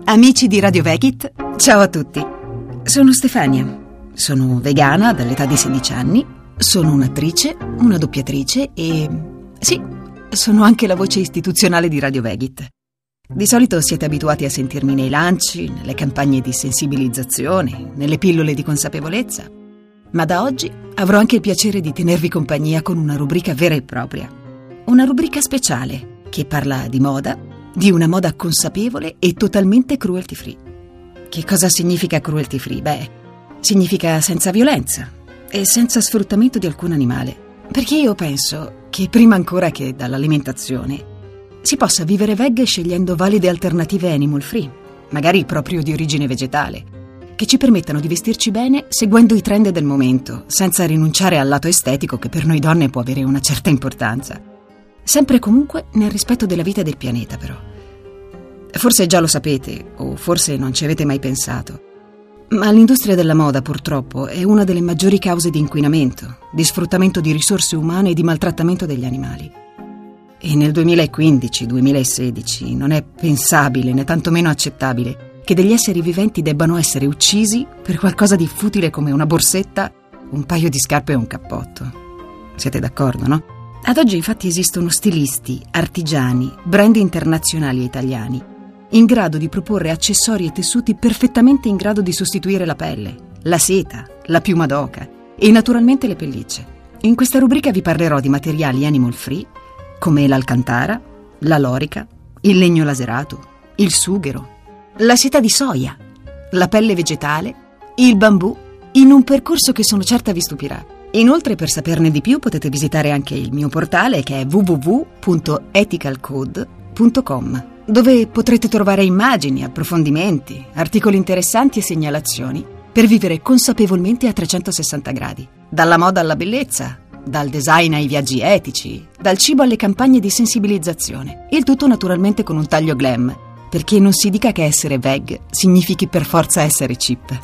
Amici di Radio Vegit, ciao a tutti. Sono Stefania, sono vegana dall'età di 16 anni, sono un'attrice, una doppiatrice e... sì, sono anche la voce istituzionale di Radio Vegit. Di solito siete abituati a sentirmi nei lanci, nelle campagne di sensibilizzazione, nelle pillole di consapevolezza, ma da oggi avrò anche il piacere di tenervi compagnia con una rubrica vera e propria. Una rubrica speciale che parla di moda, di una moda consapevole e totalmente cruelty free. Che cosa significa cruelty free? Beh, significa senza violenza e senza sfruttamento di alcun animale. Perché io penso che prima ancora che dall'alimentazione si possa vivere veg scegliendo valide alternative animal free, magari proprio di origine vegetale, che ci permettano di vestirci bene seguendo i trend del momento, senza rinunciare al lato estetico che per noi donne può avere una certa importanza. Sempre e comunque nel rispetto della vita e del pianeta, però. Forse già lo sapete, o forse non ci avete mai pensato, ma l'industria della moda, purtroppo, è una delle maggiori cause di inquinamento, di sfruttamento di risorse umane e di maltrattamento degli animali. E nel 2015-2016 non è pensabile, né tantomeno accettabile, che degli esseri viventi debbano essere uccisi per qualcosa di futile come una borsetta, un paio di scarpe e un cappotto. Siete d'accordo, no? Ad oggi infatti esistono stilisti, artigiani, brand internazionali e italiani in grado di proporre accessori e tessuti perfettamente in grado di sostituire la pelle, la seta, la piuma d'oca e naturalmente le pellicce. In questa rubrica vi parlerò di materiali animal free come l'alcantara, la lorica, il legno laserato, il sughero, la seta di soia, la pelle vegetale, il bambù, in un percorso che sono certa vi stupirà. Inoltre, per saperne di più potete visitare anche il mio portale che è www.ethicalcode.com, dove potrete trovare immagini, approfondimenti, articoli interessanti e segnalazioni per vivere consapevolmente a 360 gradi, dalla moda alla bellezza, dal design ai viaggi etici, dal cibo alle campagne di sensibilizzazione. Il tutto naturalmente con un taglio glam, perché non si dica che essere veg significhi per forza essere cheap.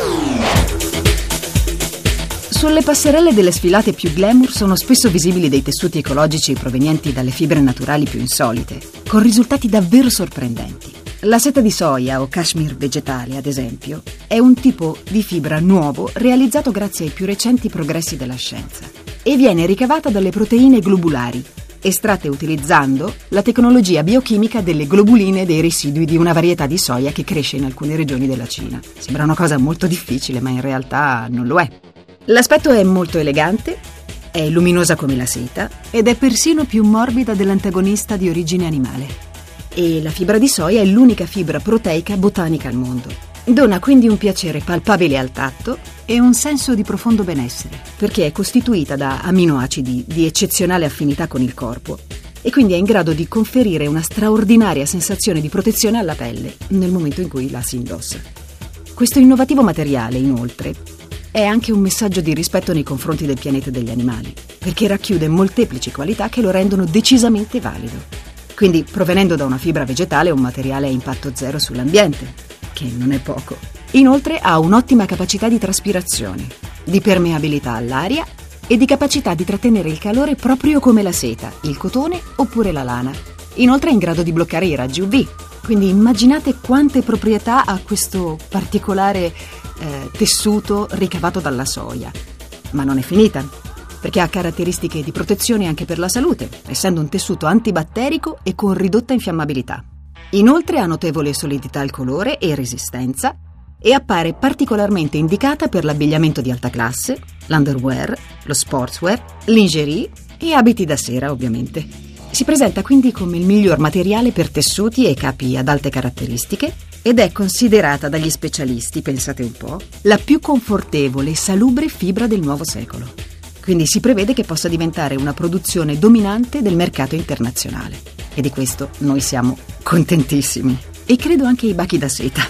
Sulle passerelle delle sfilate più glamour sono spesso visibili dei tessuti ecologici provenienti dalle fibre naturali più insolite, con risultati davvero sorprendenti. La seta di soia o cashmere vegetale, ad esempio, è un tipo di fibra nuovo realizzato grazie ai più recenti progressi della scienza e viene ricavata dalle proteine globulari, estratte utilizzando la tecnologia biochimica delle globuline dei residui di una varietà di soia che cresce in alcune regioni della Cina. Sembra una cosa molto difficile, ma in realtà non lo è. L'aspetto è molto elegante, è luminosa come la seta ed è persino più morbida dell'antagonista di origine animale. E la fibra di soia è l'unica fibra proteica botanica al mondo. Dona quindi un piacere palpabile al tatto e un senso di profondo benessere, perché è costituita da aminoacidi di eccezionale affinità con il corpo e quindi è in grado di conferire una straordinaria sensazione di protezione alla pelle nel momento in cui la si indossa. Questo innovativo materiale, inoltre, è anche un messaggio di rispetto nei confronti del pianeta e degli animali, perché racchiude molteplici qualità che lo rendono decisamente valido. Quindi, provenendo da una fibra vegetale, è un materiale a impatto zero sull'ambiente, che non è poco. Inoltre ha un'ottima capacità di traspirazione, di permeabilità all'aria e di capacità di trattenere il calore proprio come la seta, il cotone oppure la lana. Inoltre è in grado di bloccare i raggi UV. Quindi immaginate quante proprietà ha questo particolare tessuto ricavato dalla soia. Ma non è finita, perché ha caratteristiche di protezione anche per la salute, essendo un tessuto antibatterico e con ridotta infiammabilità. Inoltre ha notevole solidità al colore e resistenza e appare particolarmente indicata per l'abbigliamento di alta classe, l'underwear, lo sportswear, lingerie e abiti da sera, ovviamente. Si presenta quindi come il miglior materiale per tessuti e capi ad alte caratteristiche ed è considerata dagli specialisti, pensate un po', la più confortevole e salubre fibra del nuovo secolo. Quindi si prevede che possa diventare una produzione dominante del mercato internazionale. E di questo noi siamo contentissimi. E credo anche i bachi da seta.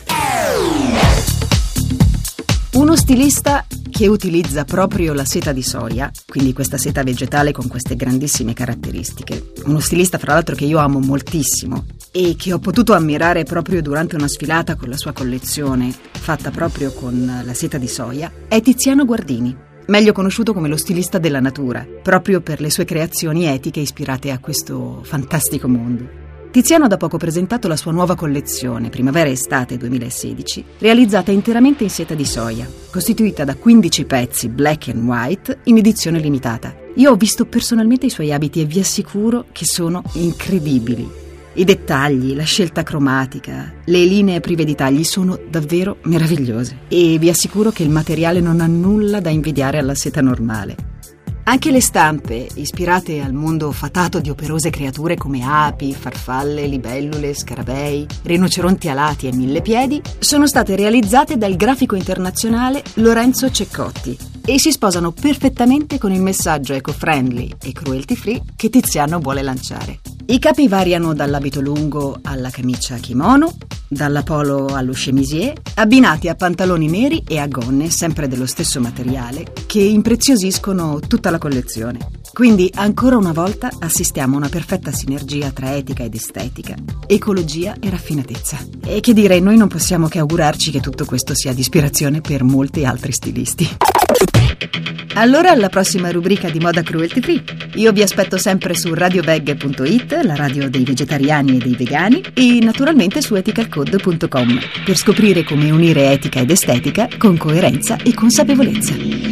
Uno stilista che utilizza proprio la seta di soia, quindi questa seta vegetale con queste grandissime caratteristiche, uno stilista fra l'altro che io amo moltissimo e che ho potuto ammirare proprio durante una sfilata con la sua collezione fatta proprio con la seta di soia, è Tiziano Guardini, meglio conosciuto come lo stilista della natura, proprio per le sue creazioni etiche ispirate a questo fantastico mondo. Tiziano ha da poco presentato la sua nuova collezione, Primavera-Estate 2016, realizzata interamente in seta di soia, costituita da 15 pezzi black and white in edizione limitata. Io ho visto personalmente i suoi abiti e vi assicuro che sono incredibili. I dettagli, la scelta cromatica, le linee prive di tagli sono davvero meravigliose. E vi assicuro che il materiale non ha nulla da invidiare alla seta normale. Anche le stampe, ispirate al mondo fatato di operose creature come api, farfalle, libellule, scarabei, rinoceronti alati e millepiedi, sono state realizzate dal grafico internazionale Lorenzo Ceccotti e si sposano perfettamente con il messaggio eco-friendly e cruelty-free che Tiziano vuole lanciare. I capi variano dall'abito lungo alla camicia kimono, dalla polo allo chemisier, abbinati a pantaloni neri e a gonne sempre dello stesso materiale che impreziosiscono tutta la collezione. Quindi ancora una volta assistiamo a una perfetta sinergia tra etica ed estetica, ecologia e raffinatezza. E che dire, noi non possiamo che augurarci che tutto questo sia di ispirazione per molti altri stilisti. Allora alla prossima rubrica di Moda Cruelty Free. Io vi aspetto sempre su radioveg.it, la radio dei vegetariani e dei vegani, e naturalmente su ethicalcode.com per scoprire come unire etica ed estetica con coerenza e consapevolezza.